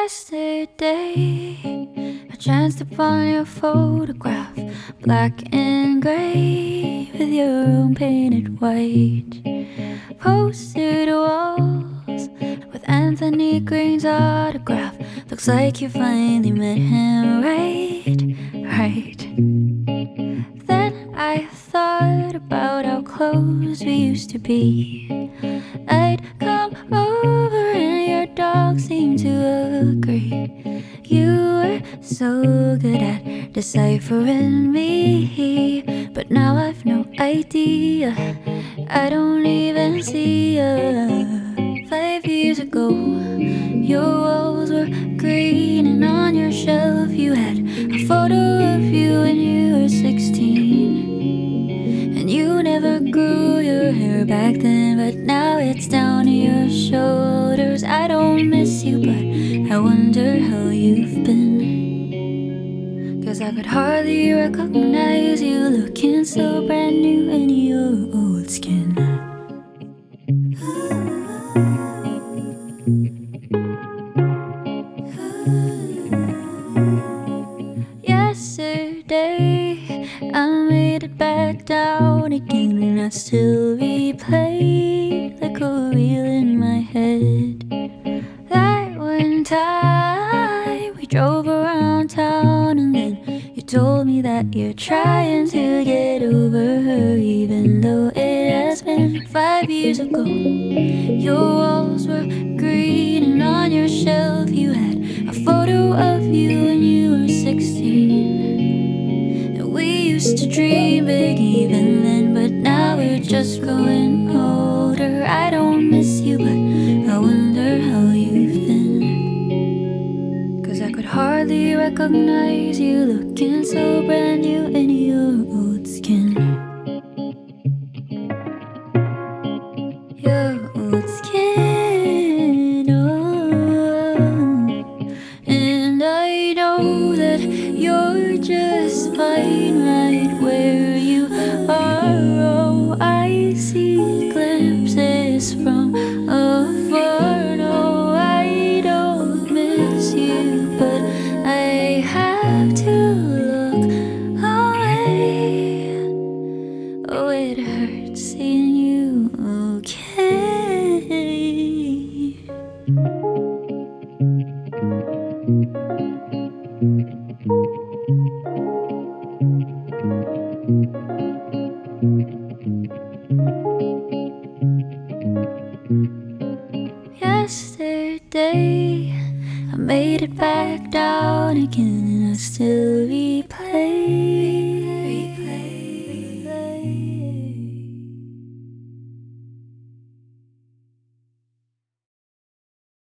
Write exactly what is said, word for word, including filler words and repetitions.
Yesterday, I chanced upon your photograph, black and gray, with your room painted white. Postered walls with Anthony Green's autograph. Looks like you finally met him, right? Right. Then I thought about how close we used to be. I'd come over and your dog seemed to agree. You were so good at deciphering me, but now I've no idea. I don't even see ya. Five years ago, your walls were green, and on your shelf you had a photo of you when you were sixteen. And you never grew your hair back then, but now it's down to your shoulders. I don't miss you, but I wonder how you've been. 'Cause I could hardly recognize you, looking so brand new in your old skin. Yesterday, I made it back down again, and I still replay like a reel in my head. That one time we drove around town, and then you told me that you're trying to get over her, even though it has been five years ago. Your walls were green, and on your shelf you had a photo of you when you were sixteen. Used to dream big even then, but now we're just growing older. I don't miss you, but I wonder how you've been. 'Cause I could hardly recognize you, looking so brand new in your old skin. Your old skin, oh. And I know that you're just fine right where you are. Oh, I see glimpses from afar. No, I don't miss you, but I have to look away. Oh, it hurts seeing you okay. Yesterday, I made it back down again.